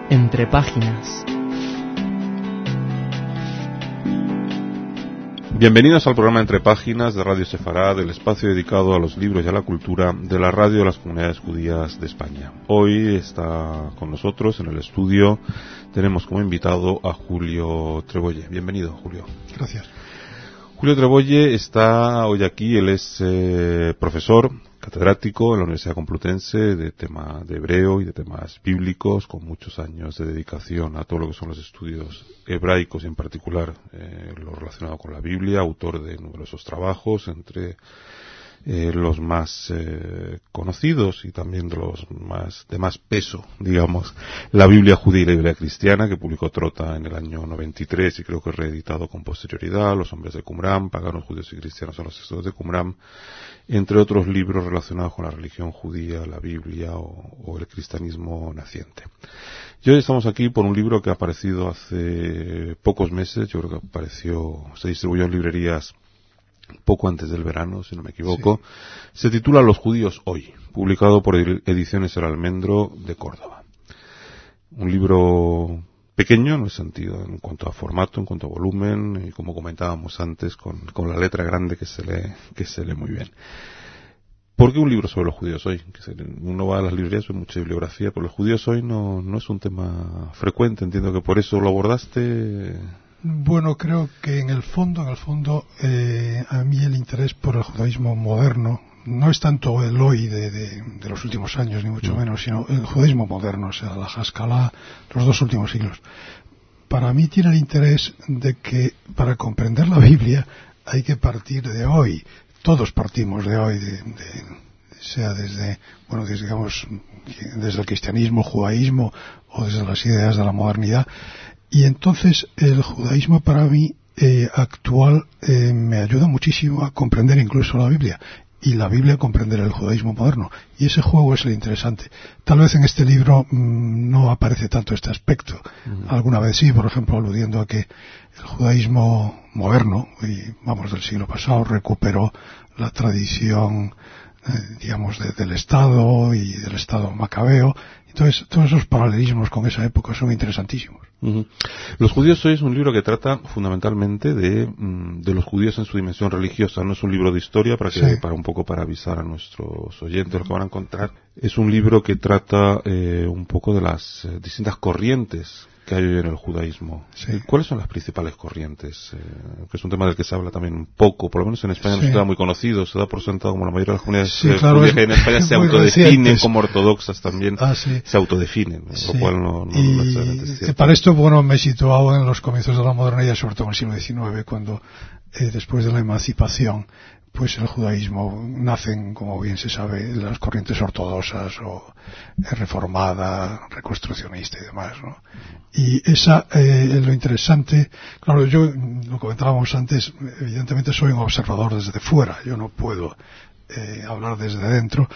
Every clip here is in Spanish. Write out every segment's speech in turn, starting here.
Entre páginas. Bienvenidos al programa Entre Páginas de Radio Sefarad, el espacio dedicado a los libros y a la cultura de la radio de las comunidades judías de España. Hoy está con nosotros en el estudio, tenemos como invitado a Julio Trebolle. Bienvenido, Julio. Gracias. Julio Trebolle está hoy aquí, él es profesor catedrático en la Universidad Complutense de tema de hebreo y de temas bíblicos, con muchos años de dedicación a todo lo que son los estudios hebraicos y en particular lo relacionado con la Biblia, autor de numerosos trabajos, entre los más conocidos y también de los de más peso, digamos, la Biblia judía y la Biblia cristiana, que publicó Trota en el año 93 y creo que reeditado con posterioridad, Los hombres de Qumran, Paganos, judíos y cristianos son los estudios de Qumran, entre otros libros relacionados con la religión judía, la Biblia o el cristianismo naciente. Y hoy estamos aquí por un libro que ha aparecido hace pocos meses, yo creo que se distribuyó en librerías poco antes del verano, si no me equivoco. Sí. Se titula Los judíos hoy, publicado por Ediciones El Almendro de Córdoba. Un libro pequeño en el sentido, en cuanto a formato, en cuanto a volumen, y como comentábamos antes, con la letra grande que se lee muy bien. ¿Por qué un libro sobre los judíos hoy? Uno va a las librerías, hay mucha bibliografía, pero los judíos hoy no es un tema frecuente, entiendo que por eso lo abordaste. Bueno, creo que en el fondo, a mí el interés por el judaísmo moderno no es tanto el hoy de los últimos años, ni mucho menos, sino el judaísmo moderno, o sea, la Haskalah, los 2 últimos siglos. Para mí tiene el interés de que para comprender la Biblia hay que partir de hoy. Todos partimos de hoy, sea desde el cristianismo, el judaísmo o desde las ideas de la modernidad. Y entonces el judaísmo para mí actual me ayuda muchísimo a comprender incluso la Biblia y la Biblia a comprender el judaísmo moderno, y ese juego es lo interesante. Tal vez en este libro no aparece tanto este aspecto, alguna vez sí, por ejemplo aludiendo a que el judaísmo moderno, del siglo pasado, recuperó la tradición del Estado y del Estado macabeo. Entonces todos esos paralelismos con esa época son interesantísimos. Los judíos hoy es un libro que trata fundamentalmente de los judíos en su dimensión religiosa. No es un libro de historia para avisar a nuestros oyentes lo que van a encontrar. Es un libro que trata un poco de las distintas corrientes que hay hoy en el judaísmo. Sí. ¿Cuáles son las principales corrientes? Que es un tema del que se habla también un poco, por lo menos en España no está muy conocido, se da por sentado como la mayoría de las comunidades judías que hay en España se autodefinen como ortodoxas también, se autodefinen, lo cual no necesariamente es cierto. Para esto, me he situado en los comienzos de la modernidad, sobre todo en el siglo XIX, cuando después de la emancipación, pues el judaísmo nacen, como bien se sabe, las corrientes ortodoxas o reformada, reconstruccionista y demás, ¿no? Y lo interesante, claro, yo lo comentábamos antes, evidentemente soy un observador desde fuera, yo no puedo hablar desde dentro,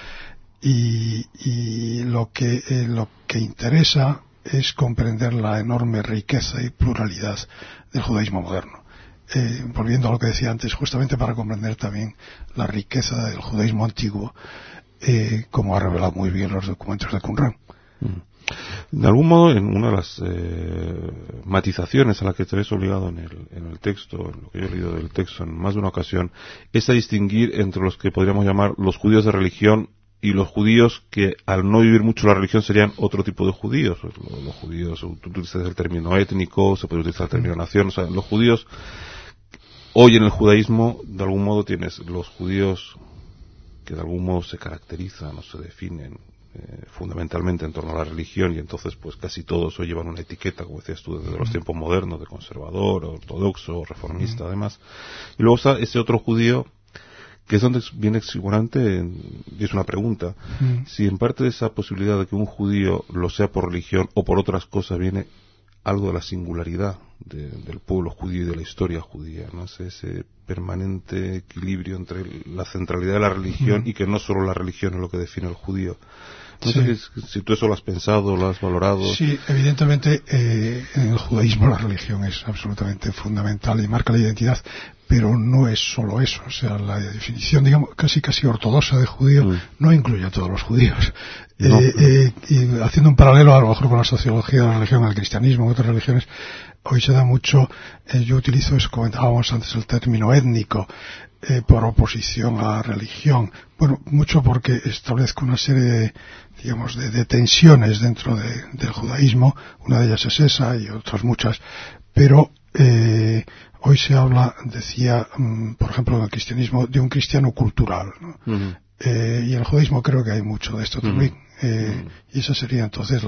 y lo que interesa es comprender la enorme riqueza y pluralidad del judaísmo moderno. Volviendo a lo que decía antes, justamente para comprender también la riqueza del judaísmo antiguo, como ha revelado muy bien los documentos de Qumran. De algún modo, en una de las matizaciones a la que te ves obligado en el texto, en lo que yo he leído del texto en más de una ocasión, es a distinguir entre los que podríamos llamar los judíos de religión y los judíos que al no vivir mucho la religión serían otro tipo de judíos. Los judíos, tú utilizas el término étnico, se puede utilizar el término nación, o sea, los judíos. Hoy en el judaísmo, de algún modo, tienes los judíos que de algún modo se caracterizan o se definen fundamentalmente en torno a la religión, y entonces pues casi todos hoy llevan una etiqueta, como decías tú, desde los tiempos modernos, de conservador, ortodoxo, reformista, además. Y luego está ese otro judío, que es donde viene exuberante, y es una pregunta, si en parte de esa posibilidad de que un judío lo sea por religión o por otras cosas viene algo de la singularidad del pueblo judío y de la historia judía, ¿no? Ese permanente equilibrio entre la centralidad de la religión y que no solo la religión es lo que define al judío. No sé si tú eso lo has pensado, lo has valorado. Sí, evidentemente en el judaísmo la religión es absolutamente fundamental y marca la identidad, pero no es solo eso. O sea, la definición, digamos, casi ortodoxa de judío no incluye a todos los judíos. No. Y haciendo un paralelo a lo mejor con la sociología de la religión, el cristianismo, otras religiones, hoy se da mucho, yo utilizo eso, comentábamos antes, el término étnico, por oposición a la religión. Bueno, mucho porque establezco una serie de tensiones dentro del judaísmo. Una de ellas es esa y otras muchas, pero hoy se habla, decía, por ejemplo, en el cristianismo, de un cristiano cultural, ¿no? Y en el judaísmo creo que hay mucho de esto también. Y esa sería entonces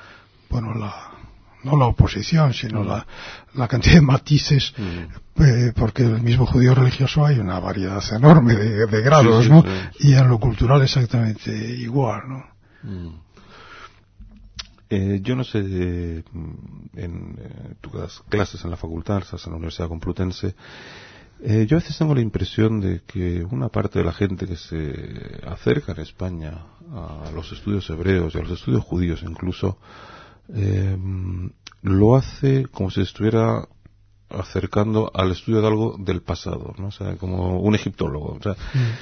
no la oposición, sino la cantidad de matices, porque en el mismo judío religioso hay una variedad enorme de grados, ¿no? Y en lo cultural exactamente igual, ¿no? Yo no sé, tú das clases en la facultad, estás en la Universidad Complutense. Yo a veces tengo la impresión de que una parte de la gente que se acerca en España a los estudios hebreos y a los estudios judíos incluso, lo hace como si estuviera acercando al estudio de algo del pasado, ¿no? O sea, como un egiptólogo. O sea,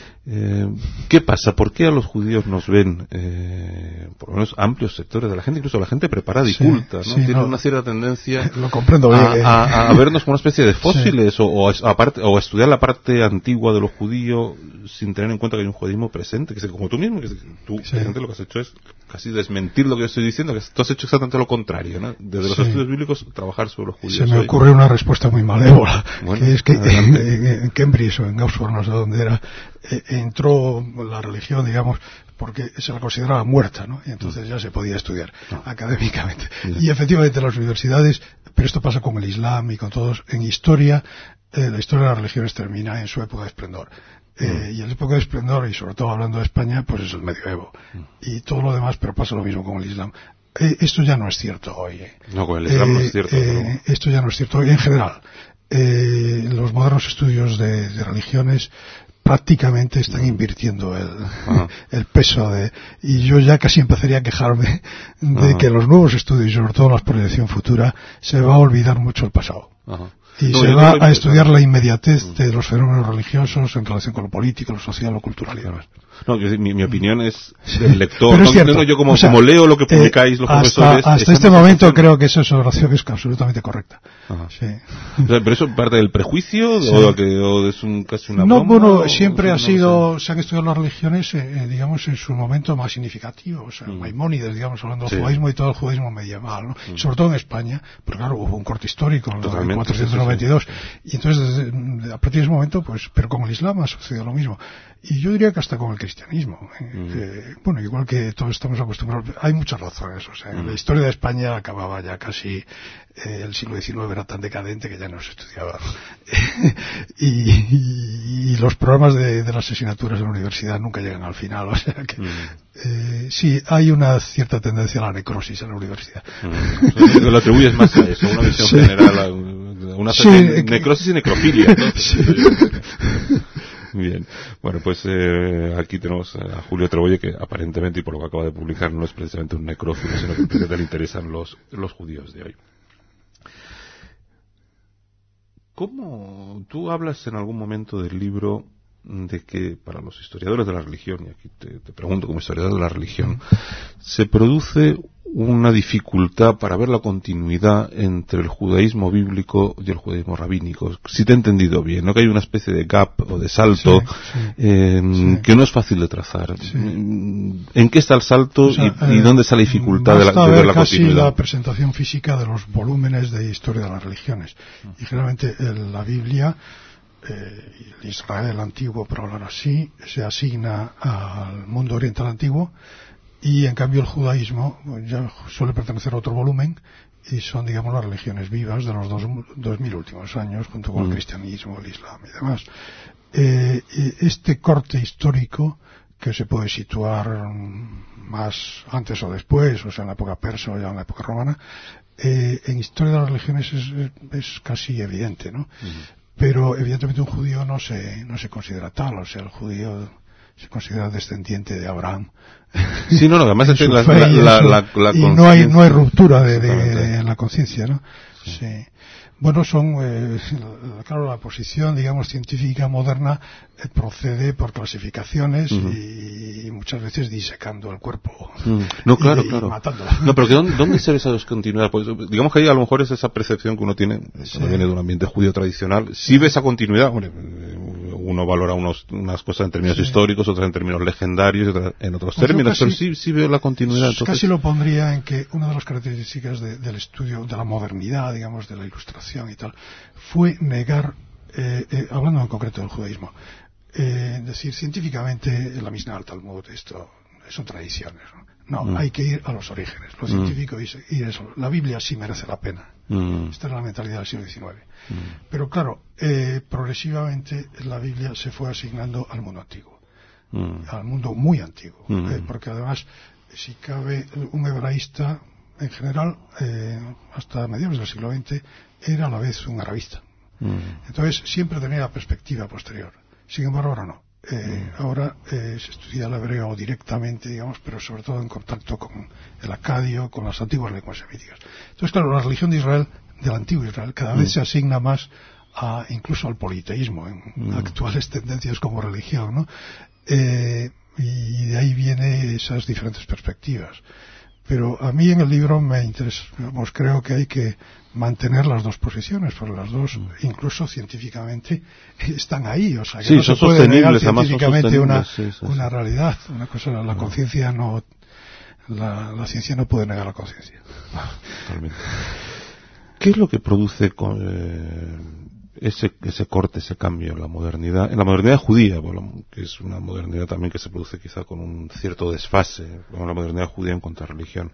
¿qué pasa? ¿Por qué a los judíos nos ven, por lo menos amplios sectores de la gente, incluso la gente preparada y culta, ¿no? Tiene una cierta tendencia lo comprendo bien, a vernos como una especie de fósiles o a estudiar la parte antigua de lo judío sin tener en cuenta que hay un judaísmo presente, que es como tú mismo, que tú lo que has hecho es casi desmentir lo que yo estoy diciendo, que tú has hecho exactamente lo contrario, ¿no? Desde los estudios bíblicos, trabajar sobre los judíos. Se me ocurre una respuesta muy malévola, bueno, que es que en Cambridge o en Oxford, no sé dónde era, entró la religión, digamos, porque se la consideraba muerta, ¿no? Y entonces ya se podía estudiar académicamente. Y efectivamente las universidades, pero esto pasa con el Islam y con todos, en historia, la historia de las religiones termina en su época de esplendor. Y en la época de esplendor, y sobre todo hablando de España, pues es el medioevo. Y todo lo demás, pero pasa lo mismo con el Islam. Esto ya no es cierto hoy. No, con el Islam no es cierto. Esto ya no es cierto hoy en general. Los modernos estudios de religiones prácticamente están invirtiendo el peso y yo ya casi empezaría a quejarme de que los nuevos estudios, y sobre todo la proyección futura, se va a olvidar mucho el pasado. Y se va a estudiar la inmediatez de los fenómenos religiosos en relación con lo político, lo social, lo cultural y demás. No, mi opinión es del lector. Pero es cierto. Yo como leo lo que publicáis los profesores. Hasta este momento creo que esa observación es absolutamente correcta. Sí. O sea, pero eso parte del prejuicio o es casi una broma. No, bueno, siempre se han estudiado las religiones, digamos, en su momento más significativo. O sea, Maimónides, digamos, hablando del judaísmo y todo el judaísmo medieval, ¿no? Sobre todo en España, porque claro, hubo un corte histórico en 492. Y entonces, a partir de ese momento, pues, pero con el Islam ha sucedido lo mismo. Y yo diría que hasta con el cristianismo. Bueno, igual que todos estamos acostumbrados, hay muchas razones. O sea, la historia de España acababa ya casi, el siglo XIX era tan decadente que ya no se estudiaba. y los programas de las asignaturas de la universidad nunca llegan al final. O sea que, sí, hay una cierta tendencia a la necrosis en la universidad. Lo atribuyes más a eso, una visión general, una necrosis y necrofilia, ¿no? Bien, bueno, pues aquí tenemos a Julio Trebolle, que aparentemente, y por lo que acaba de publicar, no es precisamente un necrófilo, sino que le interesan los judíos de hoy. ¿Cómo tú hablas en algún momento del libro de que para los historiadores de la religión, y aquí te pregunto como historiador de la religión, se produce una dificultad para ver la continuidad entre el judaísmo bíblico y el judaísmo rabínico? Si te he entendido bien, ¿no? Que hay una especie de gap o de salto que no es fácil de trazar. ¿En qué está el salto y dónde está la dificultad de ver la casi continuidad? La presentación física de los volúmenes de historia de las religiones. Y generalmente la Biblia, el Israel antiguo, por hablar así, se asigna al mundo oriental antiguo, y en cambio el judaísmo ya suele pertenecer a otro volumen y son, digamos, las religiones vivas de los 2000 últimos años, junto con el cristianismo, el islam y demás. Este corte histórico, que se puede situar más antes o después, o sea, en la época persa o ya en la época romana, en historia de las religiones es casi evidente, ¿no? Pero evidentemente un judío no se considera tal, o sea, el judío se considera descendiente de Abraham. Sí, no, además es la y no hay ruptura en la conciencia, ¿no? Sí. Bueno, son, claro, la posición, digamos, científica moderna procede por clasificaciones y muchas veces disecando el cuerpo. No, claro, y matándolo. No, pero ¿dónde se ve esa descontinuidad? Pues, digamos que ahí a lo mejor es esa percepción que uno tiene, cuando viene de un ambiente judío tradicional. Sí ve esa continuidad, hombre, uno valora unas cosas en términos históricos, otras en términos legendarios, otras en otros términos, pero sí veo la continuidad. Entonces, casi lo pondría en que una de las características del estudio de la modernidad, digamos, de la ilustración y tal, fue negar, hablando en concreto del judaísmo, decir científicamente la Mishnah, el Talmud, esto son tradiciones, no, hay que ir a los orígenes, lo científico y eso, la Biblia sí merece la pena. Esta es la mentalidad del siglo XIX. Pero claro, progresivamente la Biblia se fue asignando al mundo antiguo, al mundo muy antiguo, porque además, si cabe, un hebraísta en general, hasta mediados del siglo XX, era a la vez un arabista. Entonces, siempre tenía la perspectiva posterior. Sin embargo, ahora no. Ahora se estudia el hebreo directamente, digamos, pero sobre todo en contacto con el acadio, con las antiguas lenguas semíticas. Entonces, claro, la religión de Israel, del antiguo Israel, cada vez se asigna más incluso al politeísmo, en actuales tendencias como religión, ¿no? Y de ahí vienen esas diferentes perspectivas. Pero a mí en el libro me interesa, creo que hay que mantener las dos posiciones, porque las dos, incluso científicamente, están ahí. O sea, que no se puede negar científicamente una realidad. Una cosa, la conciencia no, la ciencia no puede negar la conciencia. Totalmente. ¿Qué es lo que produce ese corte, ese cambio en la modernidad judía, bueno, que es una modernidad también que se produce quizá con un cierto desfase, con la modernidad judía en cuanto a religión?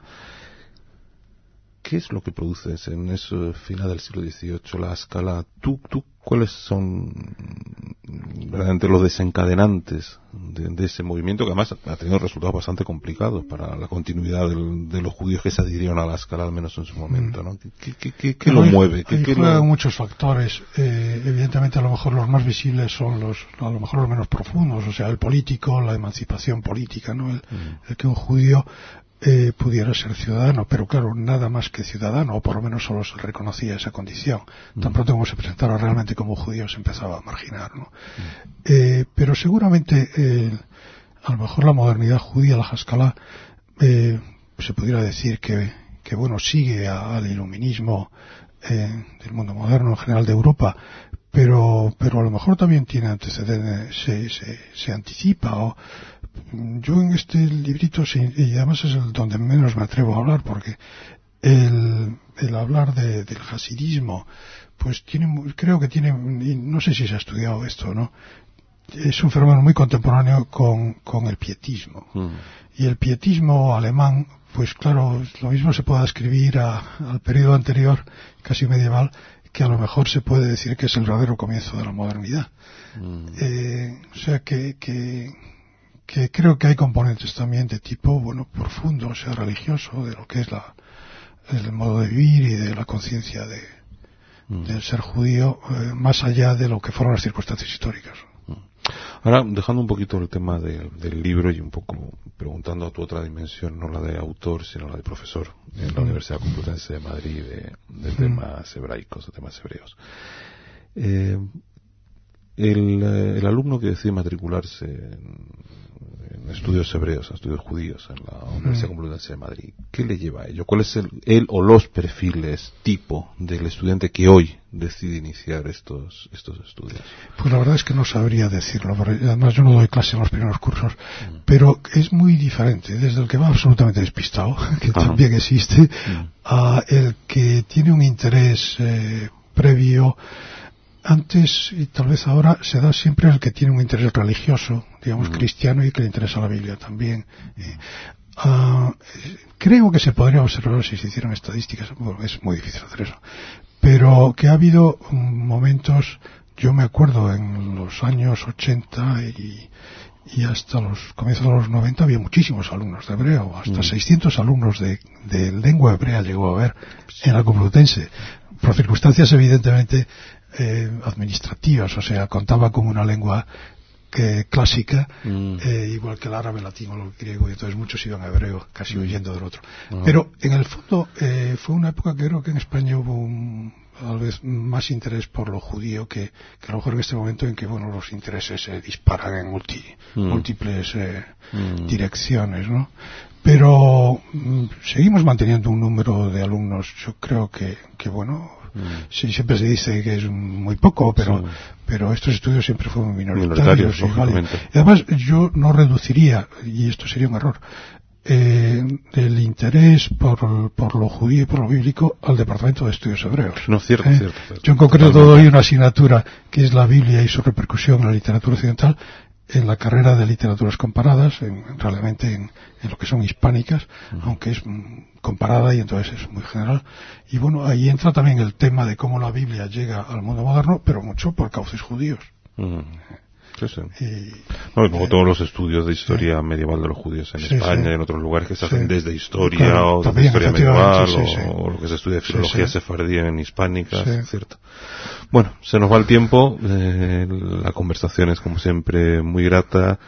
¿Qué es lo que produce en ese final del siglo XVIII, la escala? ¿Tú cuáles son verdaderamente los desencadenantes de ese movimiento, que además ha tenido resultados bastante complicados para la continuidad de los judíos que se adhirieron a la escala, al menos en su momento, ¿no? ¿Qué lo mueve? Juegan muchos factores. Evidentemente, a lo mejor los más visibles son a lo mejor los menos profundos, o sea, el político, la emancipación política, ¿no? El que un judío pudiera ser ciudadano, pero claro, nada más que ciudadano, o por lo menos solo se reconocía esa condición. Tan pronto como se presentara realmente como judío se empezaba a marginar, ¿no? Pero seguramente a lo mejor la modernidad judía, la Haskalah, se pudiera decir que bueno, sigue al iluminismo del mundo moderno en general de Europa, pero a lo mejor también tiene antecedentes, se anticipa. Yo en este librito, y además es donde menos me atrevo a hablar, porque el hablar del hasidismo, pues creo que tiene, no sé si se ha estudiado esto, ¿no? Es un fenómeno muy contemporáneo con el pietismo. Y el pietismo alemán, pues claro, lo mismo se puede ascribir al periodo anterior, casi medieval, que a lo mejor se puede decir que es el verdadero comienzo de la modernidad. O sea que creo que hay componentes también de tipo, bueno, profundo, o sea, religioso, de lo que es el modo de vivir y de la conciencia del ser judío, más allá de lo que fueron las circunstancias históricas. Ahora, dejando un poquito el tema del libro y un poco preguntando a tu otra dimensión, no la de autor, sino la de profesor en la Universidad Complutense de Madrid de temas hebraicos, de temas hebreos. El alumno que decide matricularse en estudios hebreos, en estudios judíos en la Universidad Complutense de Madrid, ¿qué le lleva a ello? ¿Cuál es el o los perfiles tipo del estudiante que hoy decide iniciar estos estudios? Pues la verdad es que no sabría decirlo, además yo no doy clase en los primeros cursos, pero es muy diferente, desde el que va absolutamente despistado, que también existe, a el que tiene un interés previo. Antes, y tal vez ahora, se da siempre el que tiene un interés religioso, digamos cristiano, y que le interesa la Biblia también. Creo que se podría observar si se hicieran estadísticas, bueno, es muy difícil hacer eso, pero que ha habido momentos, yo me acuerdo en los años 80 y hasta los comienzos de los 90 había muchísimos alumnos de hebreo, hasta 600 alumnos de lengua hebrea llegó a haber en la Complutense, por circunstancias evidentemente administrativas, o sea, contaba con una lengua clásica, igual que el árabe, el latino, el griego, y entonces muchos iban a hebreo, casi huyendo del otro. Pero en el fondo fue una época que creo que en España hubo tal vez más interés por lo judío que a lo mejor en este momento en que bueno los intereses se disparan en múltiples direcciones, ¿no? Pero seguimos manteniendo un número de alumnos, yo creo que bueno, sí, siempre se dice que es muy poco, pero estos estudios siempre fueron minoritarios. Y además yo no reduciría, y esto sería un error, el interés por lo judío y por lo bíblico al Departamento de Estudios Hebreos. No, cierto. Yo en concreto doy una asignatura que es la Biblia y su repercusión en la literatura occidental en la carrera de literaturas comparadas, realmente en lo que son hispánicas, aunque es comparada y entonces es muy general. Y bueno, ahí entra también el tema de cómo la Biblia llega al mundo moderno, pero mucho por cauces judíos. Sí. Y luego todos los estudios de historia medieval de los judíos en España y en otros lugares que se hacen desde historia o desde historia medieval o lo que se estudia de filología sefardí en hispánica, ¿cierto? Bueno, se nos va el tiempo, la conversación es como siempre muy grata.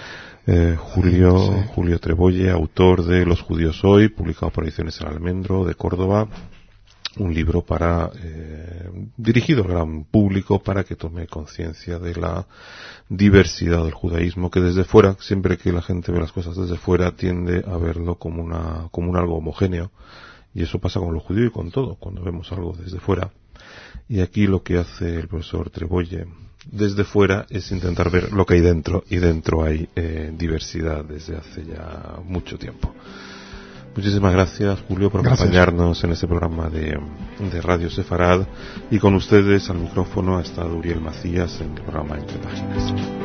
Julio Trebolle, autor de Los Judíos Hoy, publicado por Ediciones El Almendro de Córdoba. Un libro dirigido al gran público para que tome conciencia de la diversidad del judaísmo, que desde fuera, siempre que la gente ve las cosas desde fuera, tiende a verlo como un algo homogéneo, y eso pasa con lo judío y con todo, cuando vemos algo desde fuera. Y aquí lo que hace el profesor Trebolle desde fuera es intentar ver lo que hay dentro, y dentro hay diversidad desde hace ya mucho tiempo. Muchísimas gracias, Julio, por acompañarnos en este programa de Radio Sefarad, y con ustedes al micrófono ha estado Uriel Macías en el programa Entre Páginas.